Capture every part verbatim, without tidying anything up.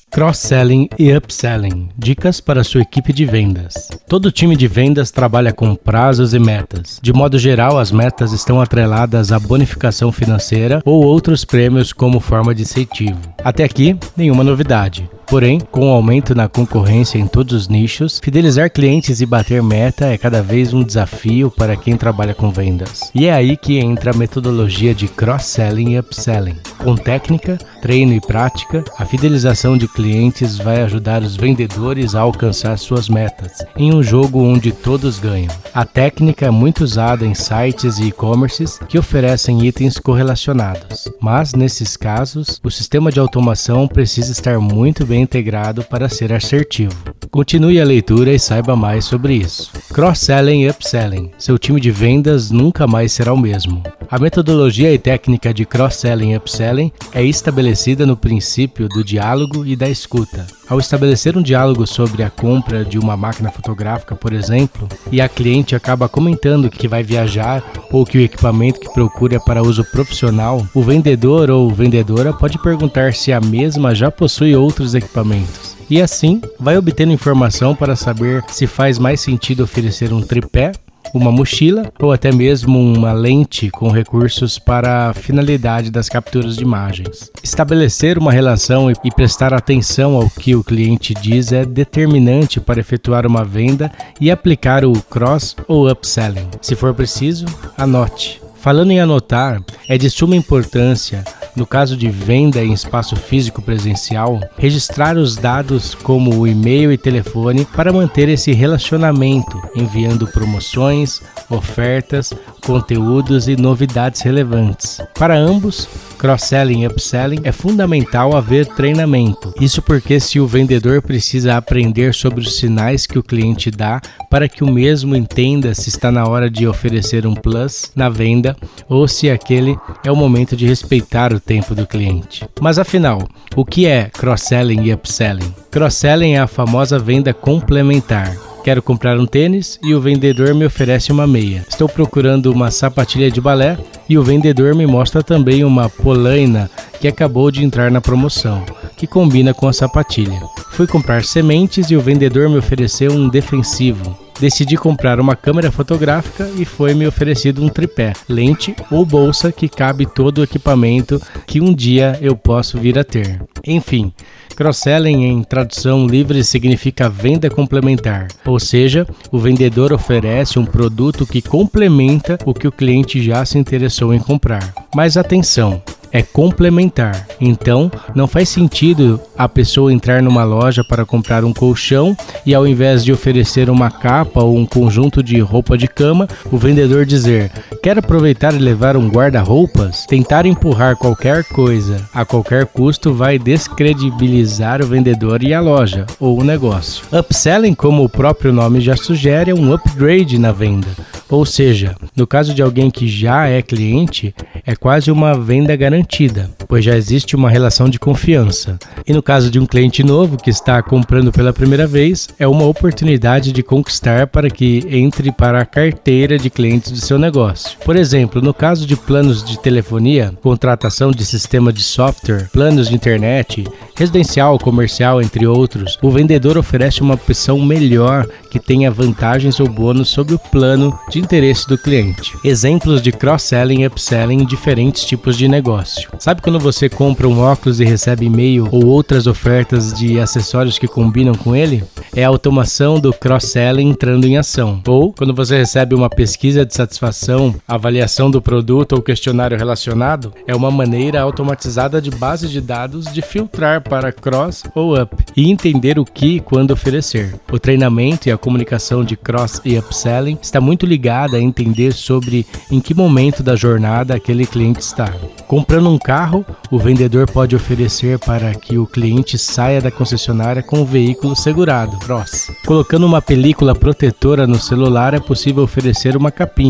Cross-selling e upselling. Dicas para sua equipe de vendas. Todo time de vendas trabalha com prazos e metas. De modo geral, as metas estão atreladas à bonificação financeira ou outros prêmios como forma de incentivo. Até aqui, nenhuma novidade. Porém, com o aumento na concorrência em todos os nichos, fidelizar clientes e bater meta é cada vez um desafio para quem trabalha com vendas. E é aí que entra a metodologia de cross-selling e upselling. Com técnica, treino e prática, a fidelização de clientes vai ajudar os vendedores a alcançar suas metas, em um jogo onde todos ganham. A técnica é muito usada em sites e e-commerces que oferecem itens correlacionados, mas nesses casos, o sistema de automação precisa estar muito bem integrado para ser assertivo. Continue a leitura e saiba mais sobre isso. Cross-selling e upselling. Seu time de vendas nunca mais será o mesmo. A metodologia e técnica de cross-selling e upselling é estabelecida no princípio do diálogo e da escuta. Ao estabelecer um diálogo sobre a compra de uma máquina fotográfica, por exemplo, e a cliente acaba comentando que vai viajar ou que o equipamento que procura é para uso profissional, o vendedor ou vendedora pode perguntar se a mesma já possui outros equipamentos. E assim, vai obtendo informação para saber se faz mais sentido oferecer um tripé, uma mochila ou até mesmo uma lente com recursos para a finalidade das capturas de imagens. Estabelecer uma relação e prestar atenção ao que o cliente diz é determinante para efetuar uma venda e aplicar o cross ou upselling. Se for preciso, anote. Falando em anotar, é de suma importância, no caso de venda em espaço físico presencial, registrar os dados como o e-mail e telefone para manter esse relacionamento, enviando promoções, ofertas, conteúdos e novidades relevantes. Para ambos, cross-selling e upselling, é fundamental haver treinamento. Isso porque se o vendedor precisa aprender sobre os sinais que o cliente dá para que o mesmo entenda se está na hora de oferecer um plus na venda ou se aquele é o momento de respeitar o tempo do cliente. Mas afinal, o que é cross-selling e upselling? Cross-selling é a famosa venda complementar. Quero comprar um tênis e o vendedor me oferece uma meia. Estou procurando uma sapatilha de balé e o vendedor me mostra também uma polaina que acabou de entrar na promoção, que combina com a sapatilha. Fui comprar sementes e o vendedor me ofereceu um defensivo. Decidi comprar uma câmera fotográfica e foi me oferecido um tripé, lente ou bolsa que cabe todo o equipamento que um dia eu posso vir a ter. Enfim, cross-selling em tradução livre significa venda complementar, ou seja, o vendedor oferece um produto que complementa o que o cliente já se interessou em comprar. Mas atenção! É complementar. Então, não faz sentido a pessoa entrar numa loja para comprar um colchão e ao invés de oferecer uma capa ou um conjunto de roupa de cama, o vendedor dizer: quer aproveitar e levar um guarda-roupas? Tentar empurrar qualquer coisa a qualquer custo vai descredibilizar o vendedor e a loja ou o negócio. Upselling, como o próprio nome já sugere, é um upgrade na venda. Ou seja, no caso de alguém que já é cliente, é quase uma venda garantida, pois já existe uma relação de confiança. E no caso de um cliente novo que está comprando pela primeira vez, é uma oportunidade de conquistar para que entre para a carteira de clientes do seu negócio. Por exemplo, no caso de planos de telefonia, contratação de sistema de software, planos de internet, residencial, comercial, entre outros, o vendedor oferece uma opção melhor que tenha vantagens ou bônus sobre o plano de interesse do cliente. Exemplos de cross-selling e upselling em diferentes tipos de negócio. Sabe quando você compra um óculos e recebe e-mail ou outras ofertas de acessórios que combinam com ele? É a automação do cross-selling entrando em ação. Ou quando você recebe uma pesquisa de satisfação, avaliação do produto ou questionário relacionado, é uma maneira automatizada de base de dados de filtrar para cross ou up e entender o que e quando oferecer. O treinamento e a comunicação de cross e upselling está muito ligada a entender sobre em que momento da jornada aquele cliente está. Comprando um carro, o vendedor pode oferecer para que o cliente saia da concessionária com o veículo segurado, cross. Colocando uma película protetora no celular, é possível oferecer uma capinha.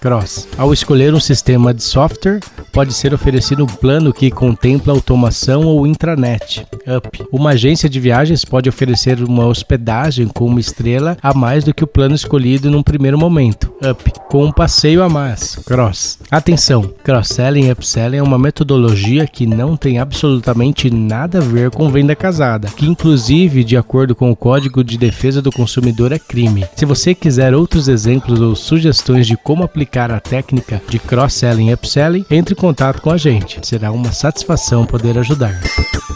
Cross. Ao escolher um sistema de software, pode ser oferecido um plano que contempla automação ou intranet. Up. Uma agência de viagens pode oferecer uma hospedagem com uma estrela a mais do que o plano escolhido num primeiro momento. Up. Com um passeio a mais. Cross. Atenção! Cross-selling e upselling é uma metodologia que não tem absolutamente nada a ver com venda casada, que inclusive, de acordo com o Código de Defesa do Consumidor, é crime. Se você quiser outros exemplos ou sugestões de como aplicar a técnica de cross-selling e upselling, entre em contato com a gente. Será uma satisfação poder ajudar.